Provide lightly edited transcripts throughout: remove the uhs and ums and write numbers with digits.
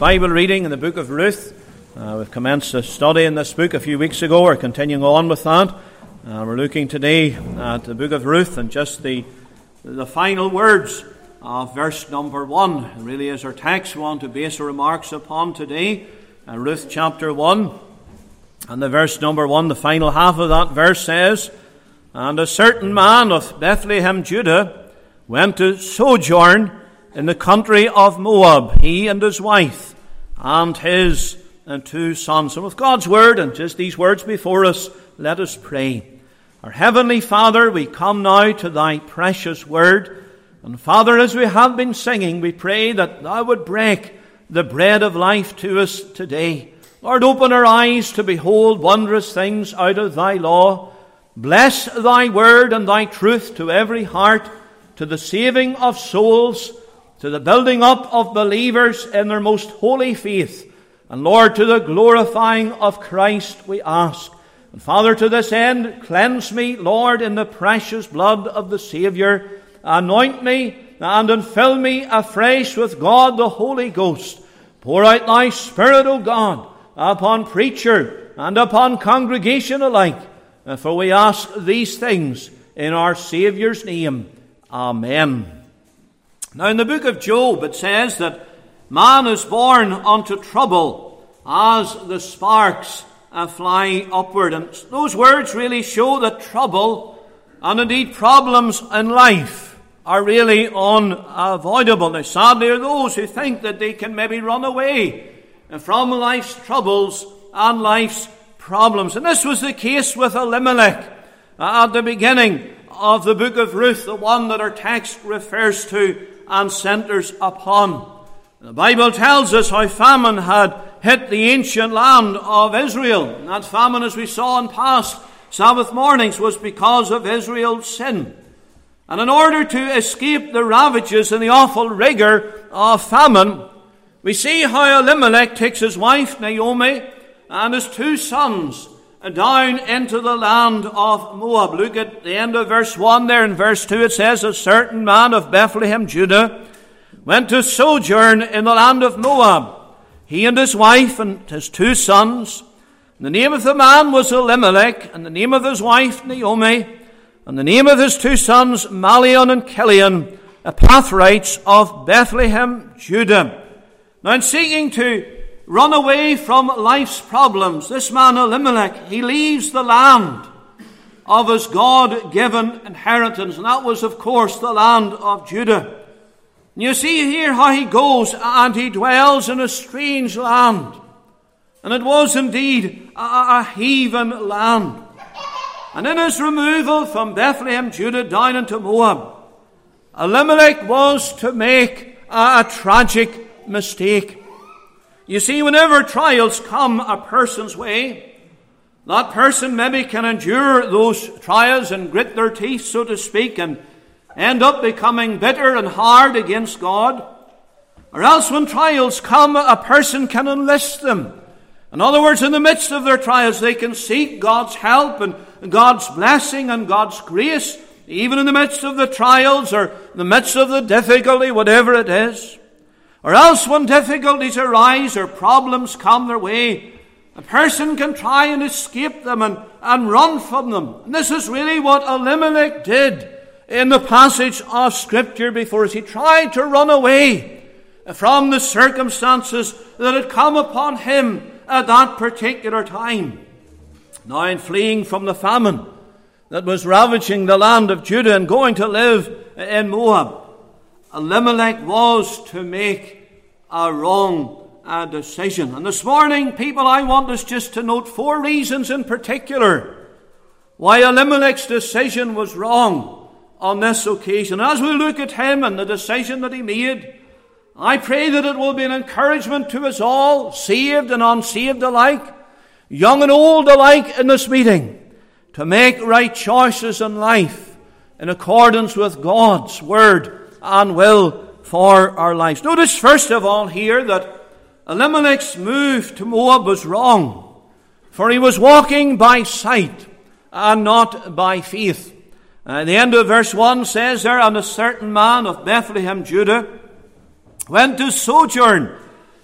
Bible reading in the book of Ruth. We've commenced a study in this book a few weeks ago. We're continuing on with that. We're looking today at the book of Ruth and just the final words of verse number 1. It really is our text we want to base our remarks upon today. Ruth chapter 1 and the verse number 1, the final half of that verse says, "And a certain man of Bethlehem, Judah, went to sojourn in the country of Moab, he and his wife, and his 2 sons." And with God's word and just these words before us, let us pray. Our Heavenly Father, we come now to Thy precious word. And Father, as we have been singing, we pray that Thou would break the bread of life to us today. Lord, open our eyes to behold wondrous things out of Thy law. Bless Thy word and Thy truth to every heart, to the saving of souls, to the building up of believers in their most holy faith. And Lord, to the glorifying of Christ we ask. And Father, to this end, cleanse me, Lord, in the precious blood of the Saviour. Anoint me and fill me afresh with God the Holy Ghost. Pour out Thy Spirit, O God, upon preacher and upon congregation alike. For we ask these things in our Saviour's name. Amen. Now in the book of Job it says that man is born unto trouble as the sparks fly upward. And those words really show that trouble and indeed problems in life are really unavoidable. Now sadly are those who think that they can maybe run away from life's troubles and life's problems. And this was the case with Elimelech at the beginning of the book of Ruth, the one that our text refers to and centers upon. The Bible tells us how famine had hit the ancient land of Israel. And that famine, as we saw in past Sabbath mornings, was because of Israel's sin. And in order to escape the ravages and the awful rigor of famine, we see how Elimelech takes his wife Naomi and his 2 sons down into the land of Moab. Look at the end of verse 1 there. In verse 2 it says, "A certain man of Bethlehem, Judah, went to sojourn in the land of Moab, he and his wife and his 2 sons. And the name of the man was Elimelech, and the name of his wife Naomi, and the name of his 2 sons Malion and Kilion, Epathrites of Bethlehem, Judah." Now in seeking to run away from life's problems, this man Elimelech, he leaves the land of his God-given inheritance. And that was, of course, the land of Judah. And you see here how he goes and he dwells in a strange land. And it was indeed a heathen land. And in his removal from Bethlehem, Judah, down into Moab, Elimelech was to make a tragic mistake. You see, whenever trials come a person's way, that person maybe can endure those trials and grit their teeth, so to speak, and end up becoming bitter and hard against God. Or else when trials come, a person can enlist them. In other words, in the midst of their trials, they can seek God's help and God's blessing and God's grace, even in the midst of the trials or in the midst of the difficulty, whatever it is. Or else when difficulties arise or problems come their way, a person can try and escape them and run from them. And this is really what Elimelech did in the passage of Scripture before us. He tried to run away from the circumstances that had come upon him at that particular time. Now in fleeing from the famine that was ravaging the land of Judah and going to live in Moab, Elimelech was to make a wrong decision. And this morning, people, I want us just to note 4 reasons in particular why Elimelech's decision was wrong on this occasion. As we look at him and the decision that he made, I pray that it will be an encouragement to us all, saved and unsaved alike, young and old alike in this meeting, to make right choices in life in accordance with God's word and will for our lives. Notice first of all here that Elimelech's move to Moab was wrong, for he was walking by sight and not by faith. The end of verse 1 says there, "And a certain man of Bethlehem, Judah, went to sojourn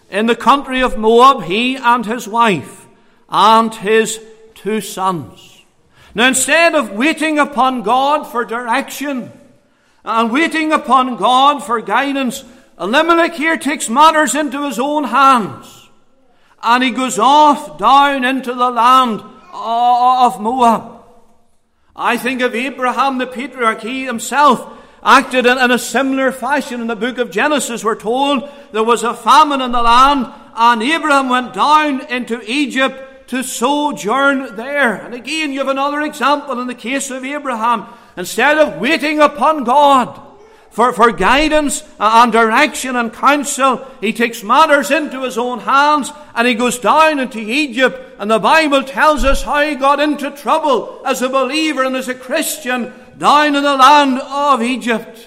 in the country of Moab, he and his wife and his 2 sons. Now, instead of waiting upon God for direction and waiting upon God for guidance, Elimelech here takes matters into his own hands, and he goes off down into the land of Moab. I think of Abraham the patriarch. He himself acted in a similar fashion. In the book of Genesis, we're told there was a famine in the land, and Abraham went down into Egypt to sojourn there. And again, you have another example in the case of Abraham. Instead of waiting upon God for guidance and direction and counsel, he takes matters into his own hands, and he goes down into Egypt. And the Bible tells us how he got into trouble as a believer and as a Christian down in the land of Egypt.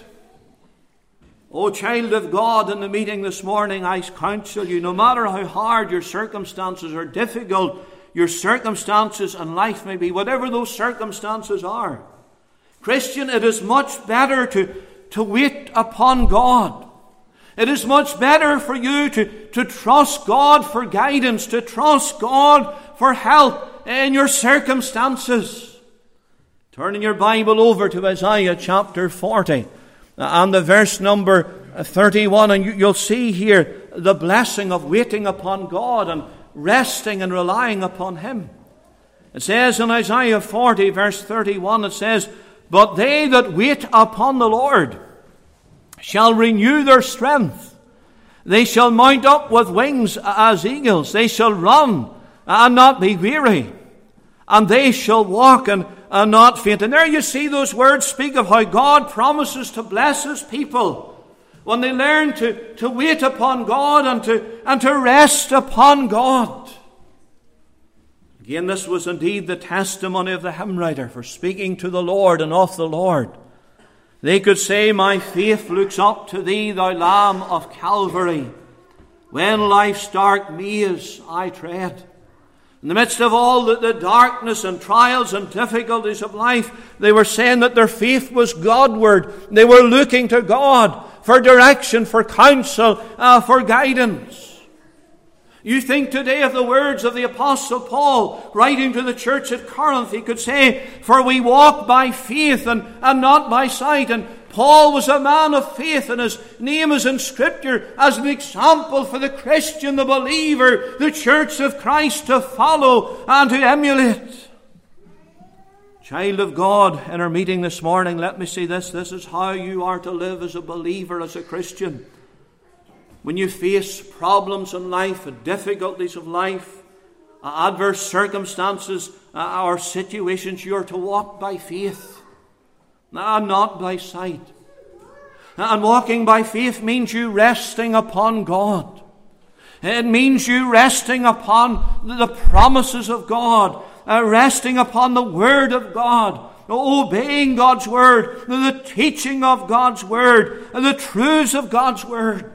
Oh, child of God, in the meeting this morning, I counsel you, no matter how hard your circumstances or difficult your circumstances in life may be, whatever those circumstances are, Christian, it is much better to wait upon God. It is much better for you to trust God for guidance, to trust God for help in your circumstances. Turning your Bible over to Isaiah chapter 40 and the verse number 31, and you'll see here the blessing of waiting upon God and resting and relying upon Him. It says in Isaiah 40 verse 31, it says, "But they that wait upon the Lord shall renew their strength. They shall mount up with wings as eagles. They shall run and not be weary, and they shall walk and not faint." And there you see those words speak of how God promises to bless His people when they learn to wait upon God and to rest upon God. Again, this was indeed the testimony of the hymn writer for speaking to the Lord and of the Lord. They could say, "My faith looks up to Thee, Thou Lamb of Calvary. When life's dark maze I tread." In the midst of all the darkness and trials and difficulties of life, they were saying that their faith was Godward. They were looking to God for direction, for counsel, for guidance. You think today of the words of the Apostle Paul, writing to the church at Corinth. He could say, "For we walk by faith and not by sight." And Paul was a man of faith, and his name is in Scripture as an example for the Christian, the believer, the church of Christ to follow and to emulate. Child of God, in our meeting this morning, let me say this. This is how you are to live as a believer, as a Christian. When you face problems in life, difficulties of life, adverse circumstances or situations, you are to walk by faith and not by sight. And walking by faith means you resting upon God. It means you resting upon the promises of God, resting upon the Word of God, obeying God's Word, the teaching of God's Word, and the truths of God's Word.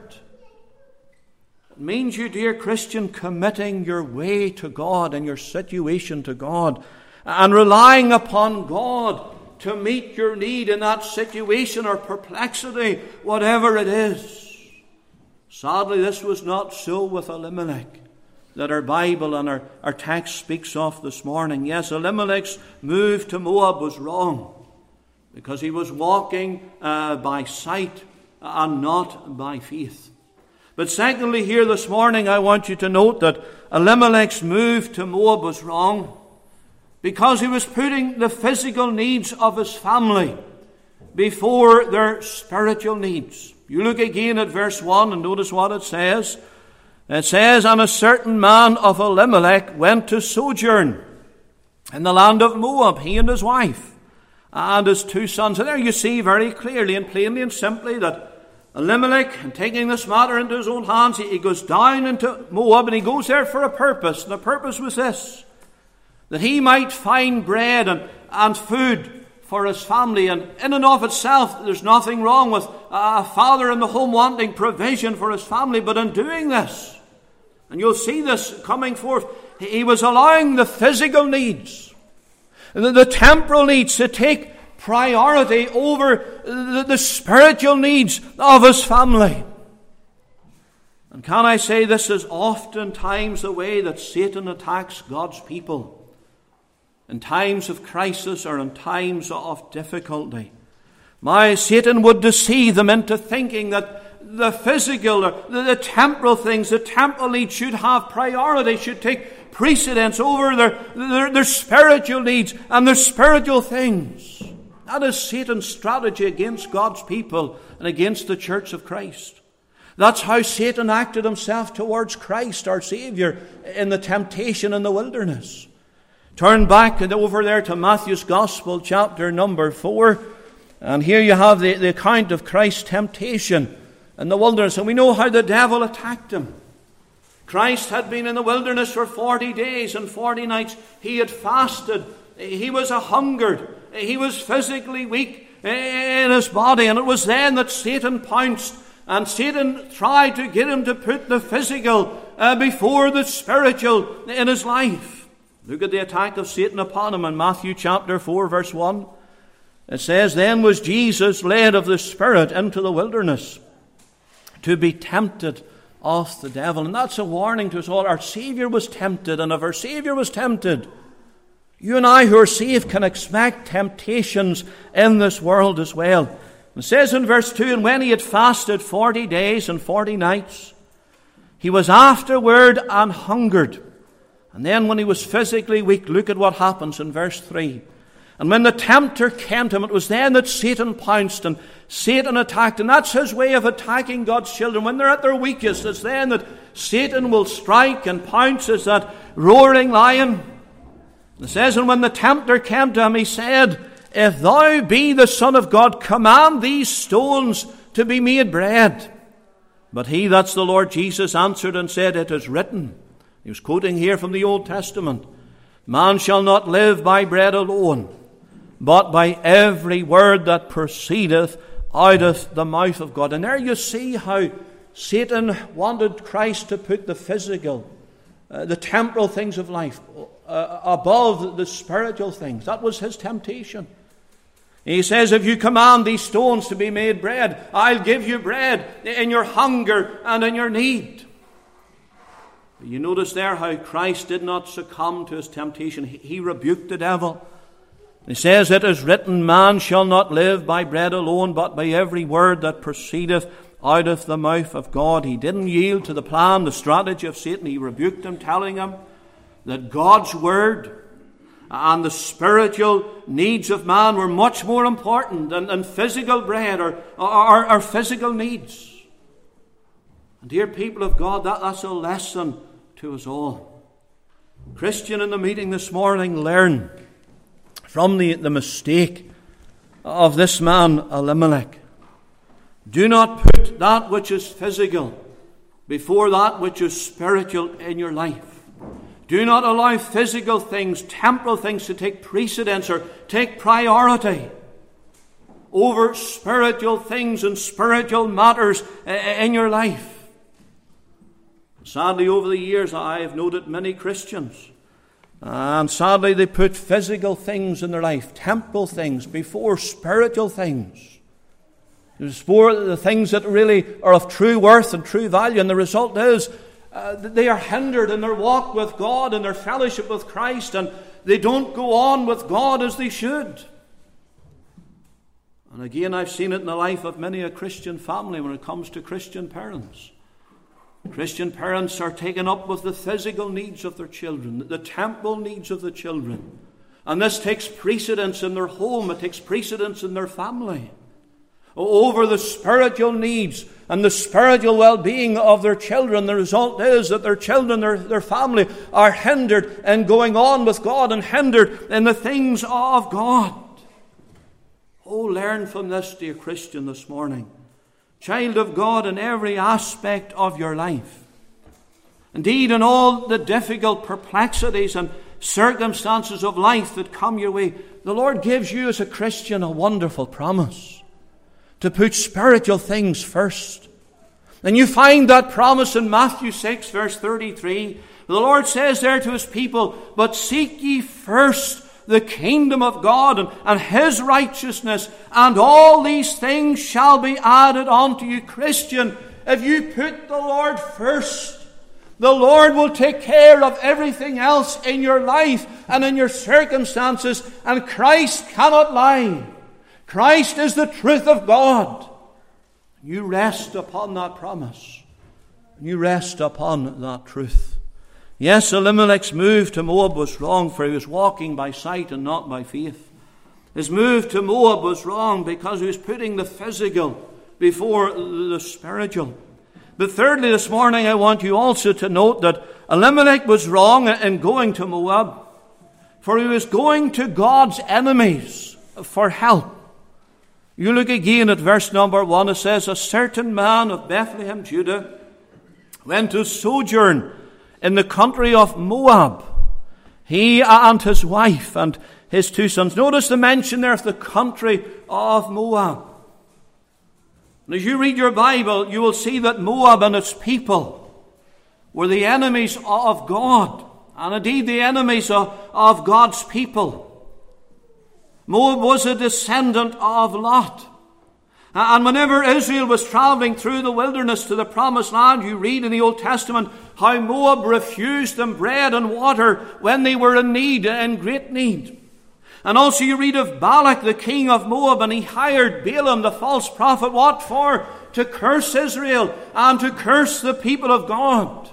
It means you, dear Christian, committing your way to God and your situation to God and relying upon God to meet your need in that situation or perplexity, whatever it is. Sadly, this was not so with Elimelech that our Bible and our text speaks of this morning. Yes, Elimelech's move to Moab was wrong because he was walking by sight and not by faith. But secondly, here this morning, I want you to note that Elimelech's move to Moab was wrong because he was putting the physical needs of his family before their spiritual needs. You look again at verse 1 and notice what it says. It says, "And a certain man of Elimelech went to sojourn in the land of Moab, he and his wife, and his 2 sons." And there you see very clearly and plainly and simply that Elimelech, taking this matter into his own hands, he goes down into Moab, and he goes there for a purpose. And the purpose was this, that he might find bread and food for his family. And in and of itself, there's nothing wrong with a father in the home wanting provision for his family. But in doing this, and you'll see this coming forth, he was allowing the physical needs, the temporal needs, to take priority over the spiritual needs of his family. And can I say, this is oftentimes the way that Satan attacks God's people in times of crisis or in times of difficulty. Satan would deceive them into thinking that the physical or the temporal things, the temporal needs should have priority, should take precedence over their spiritual needs and their spiritual things. That is Satan's strategy against God's people and against the church of Christ. That's how Satan acted himself towards Christ, our Savior, in the temptation in the wilderness. Turn back and over there to Matthew's Gospel, chapter number 4. And here you have the account of Christ's temptation in the wilderness. And we know how the devil attacked him. Christ had been in the wilderness for 40 days and 40 nights. He had fasted. He was a-hungered. He was physically weak in his body. And it was then that Satan pounced. And Satan tried to get him to put the physical before the spiritual in his life. Look at the attack of Satan upon him in Matthew chapter 4, verse 1. It says, "Then was Jesus led of the Spirit into the wilderness to be tempted of the devil." And that's a warning to us all. Our Savior was tempted, and if our Savior was tempted, you and I who are saved can expect temptations in this world as well. It says in verse 2, "And when he had fasted 40 days and 40 nights, he was afterward and hungered." And then when he was physically weak, look at what happens in verse 3. "And when the tempter came to him," it was then that Satan pounced and Satan attacked. And that's his way of attacking God's children. When they're at their weakest, it's then that Satan will strike and pounce as that roaring lion. It says, "And when the tempter came to him, he said, If thou be the Son of God, command these stones to be made bread. But he," that's the Lord Jesus, "answered and said, It is written." He was quoting here from the Old Testament. "Man shall not live by bread alone, but by every word that proceedeth out of the mouth of God." And there you see how Satan wanted Christ to put the physical, the temporal things of life above the spiritual things. That was his temptation. He says, "If you command these stones to be made bread, I'll give you bread in your hunger and in your need." You notice there how Christ did not succumb to his temptation. He rebuked the devil. He says, "It is written, man shall not live by bread alone, but by every word that proceedeth out of the mouth of God." He didn't yield to the plan, the strategy of Satan. He rebuked him, telling him that God's word and the spiritual needs of man were much more important than physical bread or physical needs. And dear people of God, that's a lesson to us all. Christian in the meeting this morning, learn from the mistake of this man Elimelech. Do not put that which is physical before that which is spiritual in your life. Do not allow physical things, temporal things to take precedence or take priority over spiritual things and spiritual matters in your life. Sadly, over the years, I have noted many Christians, and sadly they put physical things in their life, temporal things, before spiritual things. Before the things that really are of true worth and true value, and the result is they are hindered in their walk with God and their fellowship with Christ, and they don't go on with God as they should. And again, I've seen it in the life of many a Christian family when it comes to Christian parents. Christian parents are taken up with the physical needs of their children, the temporal needs of the children. And this takes precedence in their home, it takes precedence in their family over the spiritual needs and the spiritual well-being of their children. The result is that their children, their family, are hindered in going on with God and hindered in the things of God. Oh, learn from this, dear Christian, this morning. Child of God, in every aspect of your life. Indeed, in all the difficult perplexities and circumstances of life that come your way, the Lord gives you as a Christian a wonderful promise to put spiritual things first. And you find that promise in Matthew 6, verse 33. The Lord says there to his people, "But seek ye first the kingdom of God and his righteousness, and all these things shall be added unto you." Christian, if you put the Lord first, the Lord will take care of everything else in your life and in your circumstances, and Christ cannot lie. Christ is the truth of God. You rest upon that promise. You rest upon that truth. Yes, Elimelech's move to Moab was wrong, for he was walking by sight and not by faith. His move to Moab was wrong because he was putting the physical before the spiritual. But thirdly, this morning I want you also to note that Elimelech was wrong in going to Moab, for he was going to God's enemies for help. You look again at verse number 1. It says, a certain man of Bethlehem, Judah, went to sojourn in the country of Moab, he and his wife and his 2 sons. Notice the mention there of the country of Moab. And as you read your Bible, you will see that Moab and its people were the enemies of God, and indeed the enemies of God's people. Moab was a descendant of Lot. And whenever Israel was traveling through the wilderness to the promised land, you read in the Old Testament how Moab refused them bread and water when they were in need, in great need. And also you read of Balak, the king of Moab, and he hired Balaam, the false prophet, what for? To curse Israel and to curse the people of God.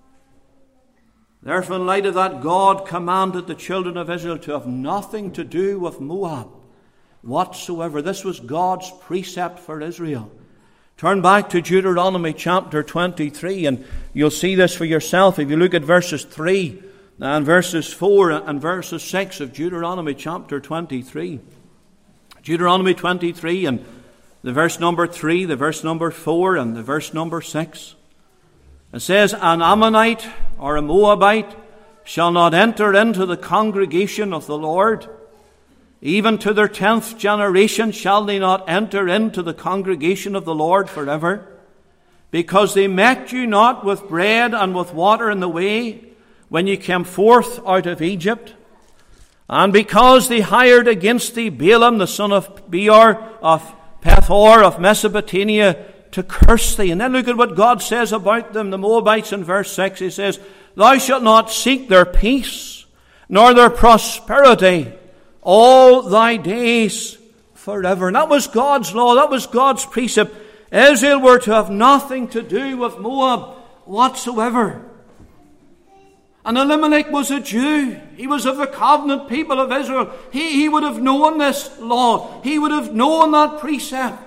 Therefore, in light of that, God commanded the children of Israel to have nothing to do with Moab whatsoever. This was God's precept for Israel. Turn back to Deuteronomy chapter 23, and you'll see this for yourself if you look at verses 3 and verses 4 and verses 6 of Deuteronomy chapter 23. Deuteronomy 23 and the verse number 3, the verse number 4 and the verse number 6. It says, an Ammonite or a Moabite shall not enter into the congregation of the Lord. Even to their 10th generation shall they not enter into the congregation of the Lord forever. Because they met you not with bread and with water in the way when you came forth out of Egypt. And because they hired against thee Balaam, the son of Beor, of Pethor, of Mesopotamia, to curse thee. And then look at what God says about them, the Moabites, in verse 6. He says, thou shalt not seek their peace, nor their prosperity, all thy days forever. And that was God's law. That was God's precept. Israel were to have nothing to do with Moab whatsoever. And Elimelech was a Jew. He was of the covenant people of Israel. He would have known this law. He would have known that precept.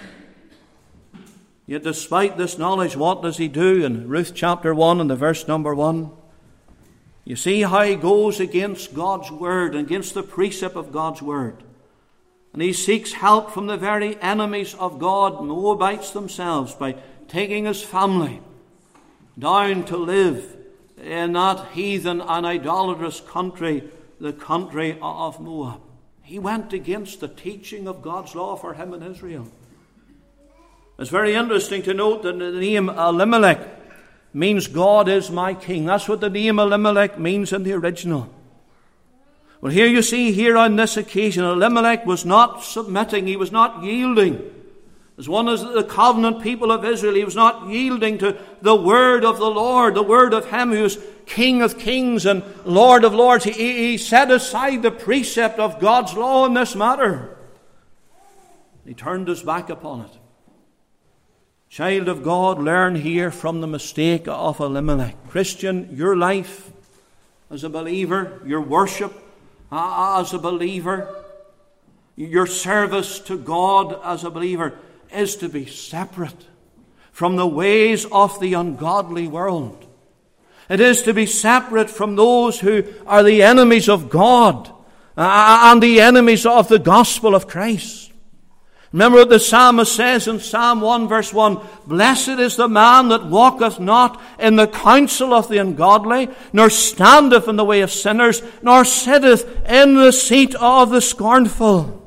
Yet despite this knowledge, what does he do? In Ruth chapter 1 and the verse number 1, you see how he goes against God's word, against the precept of God's word. And he seeks help from the very enemies of God, Moabites themselves, by taking his family down to live in that heathen and idolatrous country, the country of Moab. He went against the teaching of God's law for him in Israel. It's very interesting to note that the name Elimelech means God is my king. That's what the name Elimelech means in the original. Well, here you see, here on this occasion, Elimelech was not submitting. He was not yielding. As one of the covenant people of Israel, he was not yielding to the word of the Lord, the word of him who is King of kings and Lord of lords. He set aside the precept of God's law in this matter. He turned his back upon it. Child of God, learn here from the mistake of Elimelech. Christian, your life as a believer, your worship as a believer, your service to God as a believer is to be separate from the ways of the ungodly world. It is to be separate from those who are the enemies of God and the enemies of the gospel of Christ. Remember what the psalmist says in Psalm 1 verse 1, blessed is the man that walketh not in the counsel of the ungodly, nor standeth in the way of sinners, nor sitteth in the seat of the scornful.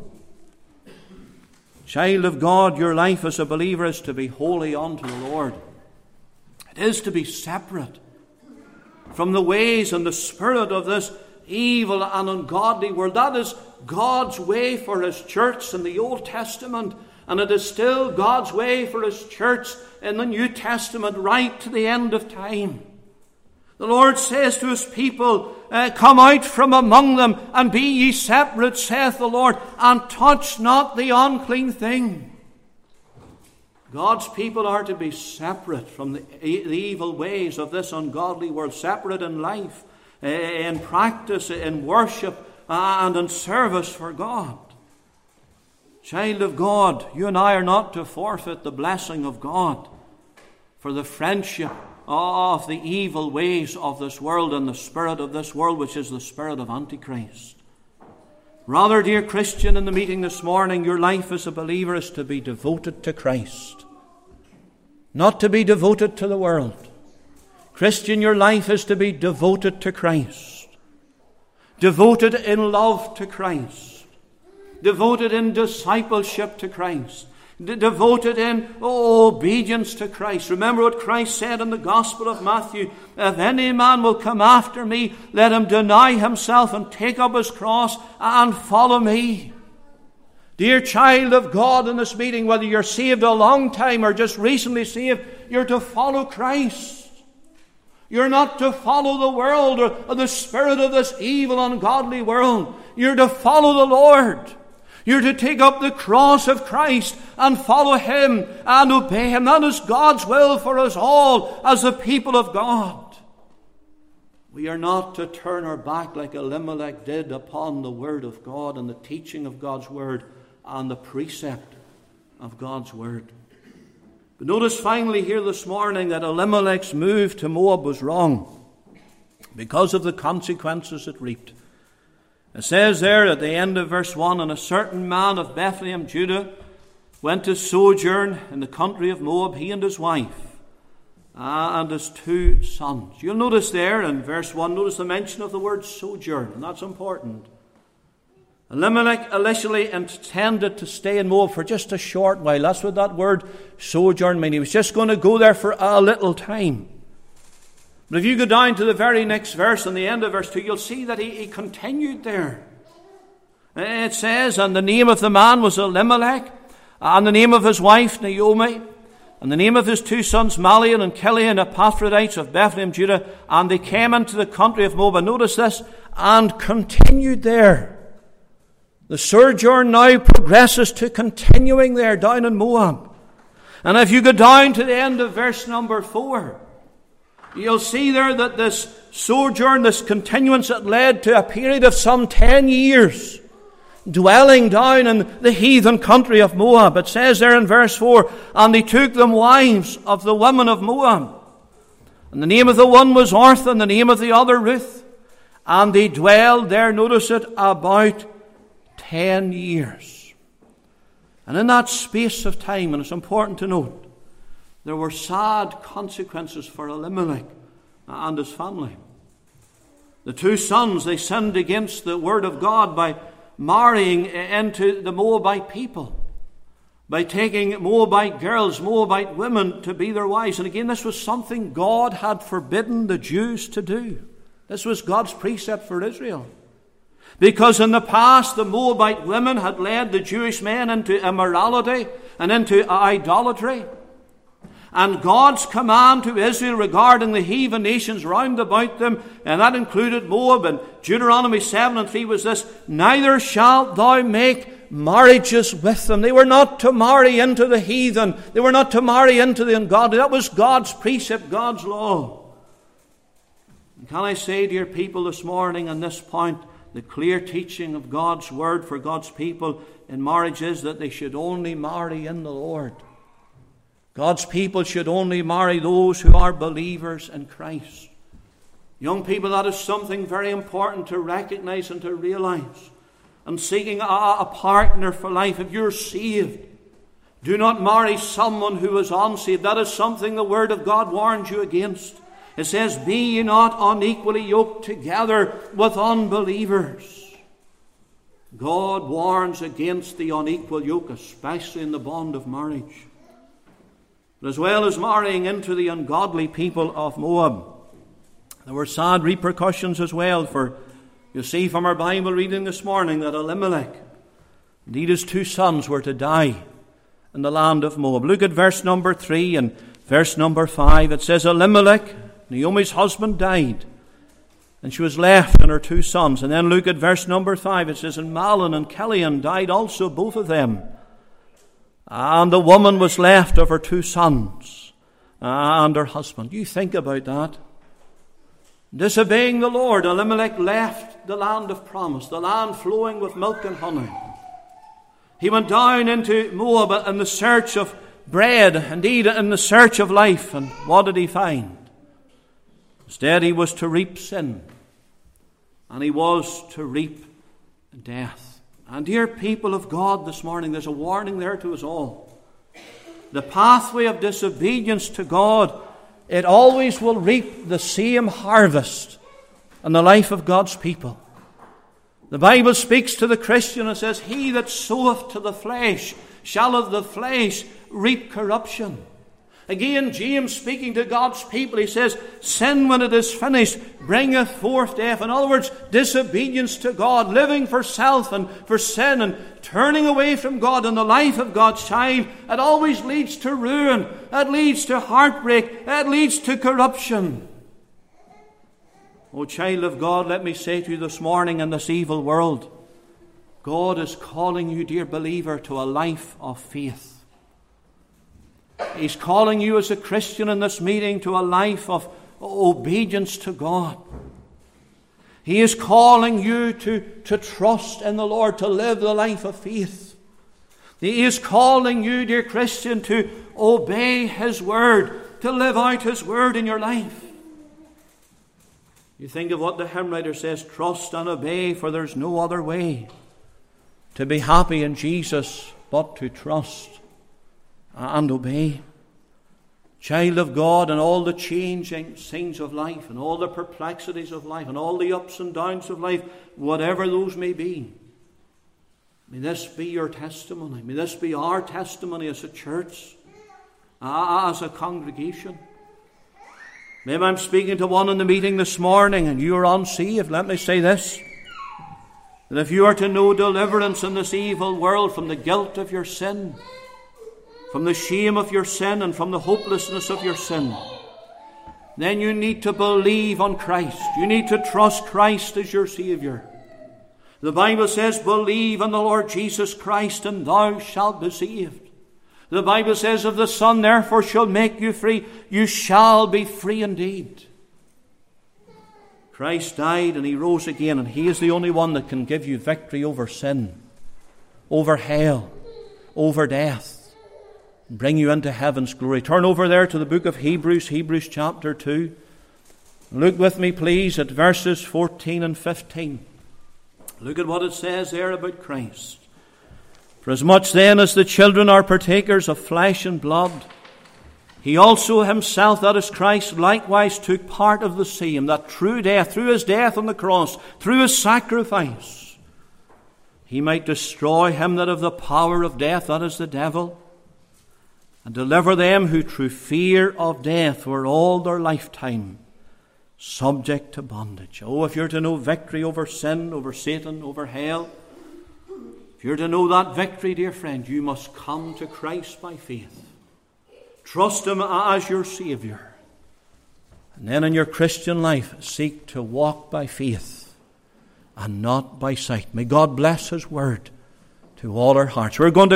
Child of God, your life as a believer is to be holy unto the Lord. It is to be separate from the ways and the spirit of this evil and ungodly world. That is God's way for his church in the Old Testament And it is still God's way for His church in the New Testament right to the end of time. The Lord says to His people, come out from among them and be ye separate, saith the Lord, and touch not the unclean thing. God's people are to be separate from the evil ways of this ungodly world, separate in life, in practice, in worship, and in service for God. Child of God, you and I are not to forfeit the blessing of God for the friendship of the evil ways of this world and the spirit of this world, which is the spirit of Antichrist. Rather, dear Christian, in the meeting this morning, your life as a believer is to be devoted to Christ, not to be devoted to the world. Christian, your life is to be devoted to Christ, devoted in love to Christ, devoted in discipleship to Christ, devoted in obedience to Christ. Remember what Christ said in the Gospel of Matthew, if any man will come after me, let him deny himself and take up his cross and follow me. Dear child of God in this meeting, whether you're saved a long time or just recently saved, you're to follow Christ. You're not to follow the world or the spirit of this evil, ungodly world. You're to follow the Lord. You're to take up the cross of Christ and follow Him and obey Him. That is God's will for us all as the people of God. We are not to turn our back like Elimelech did upon the Word of God and the teaching of God's Word and the precept of God's Word. But notice finally here this morning that Elimelech's move to Moab was wrong because of the consequences it reaped. It says there at the end of verse 1, and a certain man of Bethlehem, Judah, went to sojourn in the country of Moab, he and his wife, and his 2 sons. You'll notice there in verse 1, notice the mention of the word sojourn, and that's important. Elimelech initially intended to stay in Moab for just a short while. That's what that word sojourn means. He was just going to go there for a little time. But if you go down to the very next verse, and the end of verse 2, you'll see that he continued there. It says, and the name of the man was Elimelech, and the name of his wife Naomi, and the name of his 2 sons Malian and Chilion, Epaphrodites of Bethlehem, Judah, and they came into the country of Moab. And notice this, and continued there. The sojourn now progresses to continuing there down in Moab. And if you go down to the end of verse number 4, you'll see there that this sojourn, this continuance, it led to a period of some 10 years dwelling down in the heathen country of Moab. It says there in verse 4, and they took them wives of the women of Moab. And the name of the one was Orpah, and the name of the other Ruth. And they dwelled there, notice it, about 10 years. And in that space of time, and it's important to note, there were sad consequences for Elimelech and his family. The 2 sons, they sinned against the word of God by marrying into the Moabite people, by taking Moabite girls, Moabite women to be their wives. And again, this was something God had forbidden the Jews to do. This was God's precept for Israel. Because in the past, the Moabite women had led the Jewish men into immorality and into idolatry. And God's command to Israel regarding the heathen nations round about them, and that included Moab, and Deuteronomy 7:3 was this, neither shalt thou make marriages with them. They were not to marry into the heathen. They were not to marry into the ungodly. That was God's precept, God's law. And can I say, dear people, this morning on this point, the clear teaching of God's word for God's people in marriage is that they should only marry in the Lord. God's people should only marry those who are believers in Christ. Young people, that is something very important to recognize and to realize. And seeking a partner for life, if you're saved, do not marry someone who is unsaved. That is something the Word of God warns you against. It says, be ye not unequally yoked together with unbelievers. God warns against the unequal yoke, especially in the bond of marriage. But as well as marrying into the ungodly people of Moab, there were sad repercussions as well. For you see from our Bible reading this morning that Elimelech, indeed his 2 sons, were to die in the land of Moab. Look at verse number 3 and verse number 5. It says, Elimelech, Naomi's husband, died, and she was left and her 2 sons. And then look at verse number 5. It says, and Mahlon and Chilion died also, both of them. And the woman was left of her 2 sons and her husband. You think about that. Disobeying the Lord, Elimelech left the land of promise, the land flowing with milk and honey. He went down into Moab in the search of bread, indeed in the search of life. And what did he find? Instead, he was to reap sin, and he was to reap death. And dear people of God, this morning, there's a warning there to us all. The pathway of disobedience to God, it always will reap the same harvest in the life of God's people. The Bible speaks to the Christian and says, he that soweth to the flesh shall of the flesh reap corruption. Again, James speaking to God's people, he says, sin when it is finished bringeth forth death. In other words, disobedience to God, living for self and for sin and turning away from God in the life of God's child, it always leads to ruin. It leads to heartbreak. It leads to corruption. Oh, child of God, let me say to you this morning, in this evil world, God is calling you, dear believer, to a life of faith. He's calling you as a Christian in this meeting to a life of obedience to God. He is calling you to trust in the Lord, to live the life of faith. He is calling you, dear Christian, to obey His word, to live out His word in your life. You think of what the hymn writer says, trust and obey, for there's no other way to be happy in Jesus but to trust and obey. Child of God, and all the changing scenes of life, and all the perplexities of life, and all the ups and downs of life, whatever those may be, may this be your testimony. May this be our testimony as a church, as a congregation. Maybe I'm speaking to one in the meeting this morning and you are unsaved. Let me say this, that if you are to know deliverance in this evil world from the guilt of your sin, from the shame of your sin, and from the hopelessness of your sin, then you need to believe on Christ. You need to trust Christ as your Savior. The Bible says, believe in the Lord Jesus Christ and thou shalt be saved. The Bible says, if the Son therefore shall make you free, you shall be free indeed. Christ died and He rose again, and He is the only one that can give you victory over sin, over hell, over death, and bring you into heaven's glory. Turn over there to the book of Hebrews, Hebrews chapter 2. Look with me, please, at verses 14 and 15. Look at what it says there about Christ. For as much then as the children are partakers of flesh and blood, He also Himself, that is Christ, likewise took part of the same, that through death, through His death on the cross, through His sacrifice, He might destroy him that of the power of death, that is the devil, and deliver them who through fear of death were all their lifetime subject to bondage. Oh, if you're to know victory over sin, over Satan, over hell, if you're to know that victory, dear friend, you must come to Christ by faith. Trust Him as your Savior. And then in your Christian life, seek to walk by faith and not by sight. May God bless His word to all our hearts. We're going to